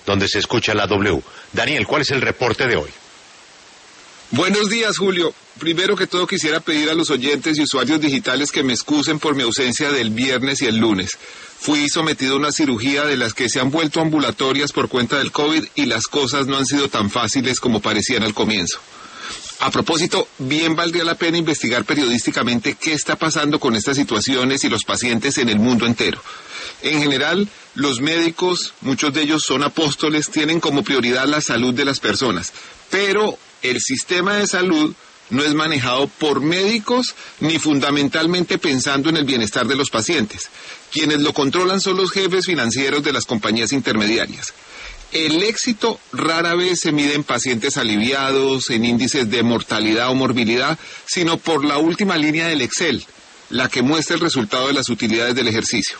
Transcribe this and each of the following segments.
donde se escucha la W. Daniel, ¿cuál es el reporte de hoy? Buenos días, Julio. Primero que todo quisiera pedir a los oyentes y usuarios digitales que me excusen por mi ausencia del viernes y el lunes. Fui sometido a una cirugía de las que se han vuelto ambulatorias por cuenta del COVID y las cosas no han sido tan fáciles como parecían al comienzo. A propósito, bien valdría la pena investigar periodísticamente qué está pasando con estas situaciones y los pacientes en el mundo entero. En general, los médicos, muchos de ellos son apóstoles, tienen como prioridad la salud de las personas, pero el sistema de salud no es manejado por médicos ni fundamentalmente pensando en el bienestar de los pacientes. Quienes lo controlan son los jefes financieros de las compañías intermediarias. El éxito rara vez se mide en pacientes aliviados, en índices de mortalidad o morbilidad, sino por la última línea del Excel, la que muestra el resultado de las utilidades del ejercicio.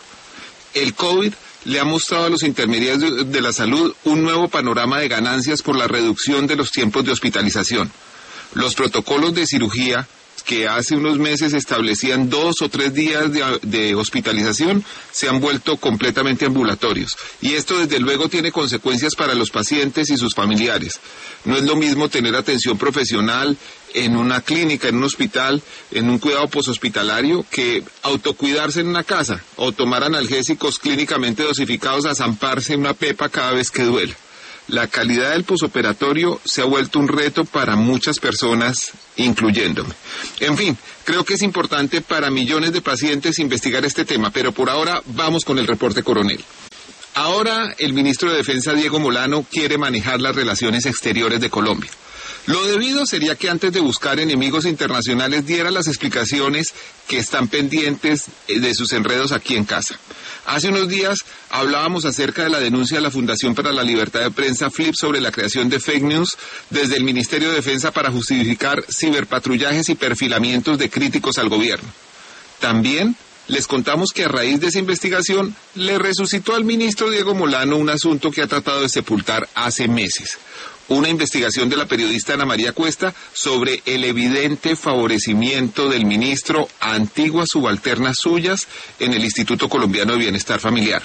El COVID le ha mostrado a los intermediarios de la salud un nuevo panorama de ganancias por la reducción de los tiempos de hospitalización. Los protocolos de cirugía que hace unos meses establecían 2 o 3 días de hospitalización se han vuelto completamente ambulatorios. Y esto desde luego tiene consecuencias para los pacientes y sus familiares. No es lo mismo tener atención profesional en una clínica, en un hospital, en un cuidado poshospitalario, que autocuidarse en una casa o tomar analgésicos clínicamente dosificados a zamparse una pepa cada vez que duela. La calidad del posoperatorio se ha vuelto un reto para muchas personas, incluyéndome. En fin, creo que es importante para millones de pacientes investigar este tema, pero por ahora vamos con el reporte coronel. Ahora el ministro de Defensa, Diego Molano, quiere manejar las relaciones exteriores de Colombia. Lo debido sería que antes de buscar enemigos internacionales diera las explicaciones que están pendientes de sus enredos aquí en casa. Hace unos días hablábamos acerca de la denuncia de la Fundación para la Libertad de Prensa, FLIP, sobre la creación de fake news desde el Ministerio de Defensa para justificar ciberpatrullajes y perfilamientos de críticos al gobierno. También les contamos que a raíz de esa investigación le resucitó al ministro Diego Molano un asunto que ha tratado de sepultar hace meses. Una investigación de la periodista Ana María Cuesta sobre el evidente favorecimiento del ministro a antiguas subalternas suyas en el Instituto Colombiano de Bienestar Familiar.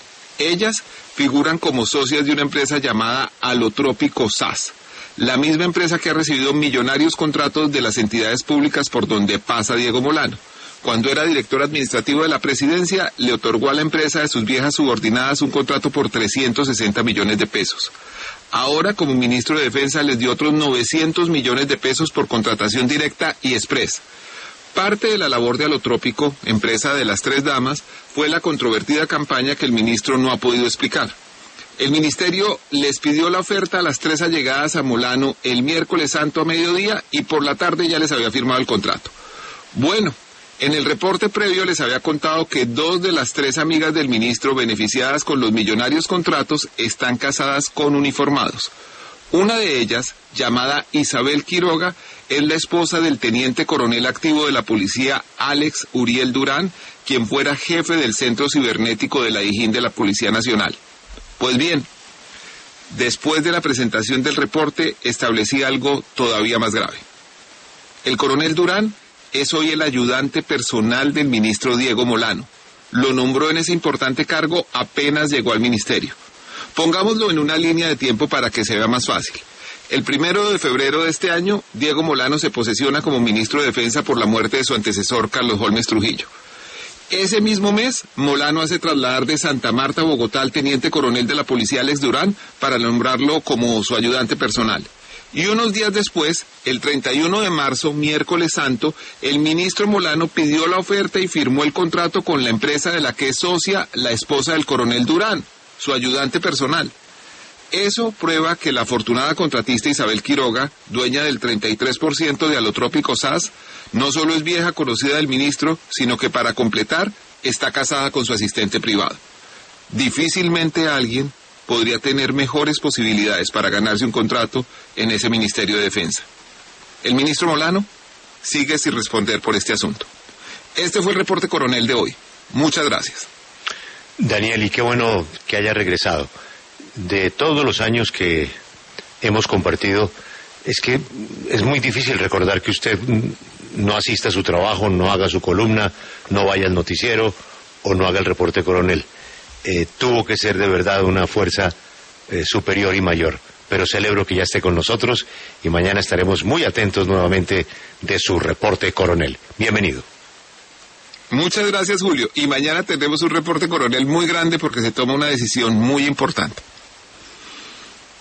Ellas figuran como socias de una empresa llamada Alotrópico SAS, la misma empresa que ha recibido millonarios contratos de las entidades públicas por donde pasa Diego Molano. Cuando era director administrativo de la presidencia, le otorgó a la empresa de sus viejas subordinadas un contrato por 360 millones de pesos. Ahora, como ministro de Defensa, les dio otros 900 millones de pesos por contratación directa y express. Parte de la labor de Alotrópico, empresa de las 3 damas, fue la controvertida campaña que el ministro no ha podido explicar. El ministerio les pidió la oferta a las 3 allegadas a Molano el miércoles santo a mediodía y por la tarde ya les había firmado el contrato. Bueno, en el reporte previo les había contado que 2 de las 3 amigas del ministro beneficiadas con los millonarios contratos están casadas con uniformados. Una de ellas, llamada Isabel Quiroga, es la esposa del teniente coronel activo de la policía Alex Uriel Durán, quien fuera jefe del centro cibernético de la Dijín de la Policía Nacional. Pues bien, después de la presentación del reporte establecí algo todavía más grave. El coronel Durán es hoy el ayudante personal del ministro Diego Molano. Lo nombró en ese importante cargo apenas llegó al ministerio. Pongámoslo en una línea de tiempo para que se vea más fácil. El 1 de febrero de este año, Diego Molano se posesiona como ministro de Defensa por la muerte de su antecesor, Carlos Holmes Trujillo. Ese mismo mes, Molano hace trasladar de Santa Marta a Bogotá al teniente coronel de la policía Alex Durán para nombrarlo como su ayudante personal. Y unos días después, el 31 de marzo, miércoles santo, el ministro Molano pidió la oferta y firmó el contrato con la empresa de la que es socia la esposa del coronel Durán, su ayudante personal. Eso prueba que la afortunada contratista Isabel Quiroga, dueña del 33% de Alotrópico SAS, no solo es vieja conocida del ministro, sino que para completar, está casada con su asistente privado. Difícilmente alguien podría tener mejores posibilidades para ganarse un contrato en ese Ministerio de Defensa. El ministro Molano sigue sin responder por este asunto. Este fue el reporte coronel de hoy. Muchas gracias. Daniel, y qué bueno que haya regresado. De todos los años que hemos compartido, es que es muy difícil recordar que usted no asista a su trabajo, no haga su columna, no vaya al noticiero o no haga el reporte coronel. Tuvo que ser de verdad una fuerza superior y mayor. Pero celebro que ya esté con nosotros y mañana estaremos muy atentos nuevamente de su reporte, coronel. Bienvenido. Muchas gracias, Julio. Y mañana tendremos un reporte, coronel, muy grande porque se toma una decisión muy importante.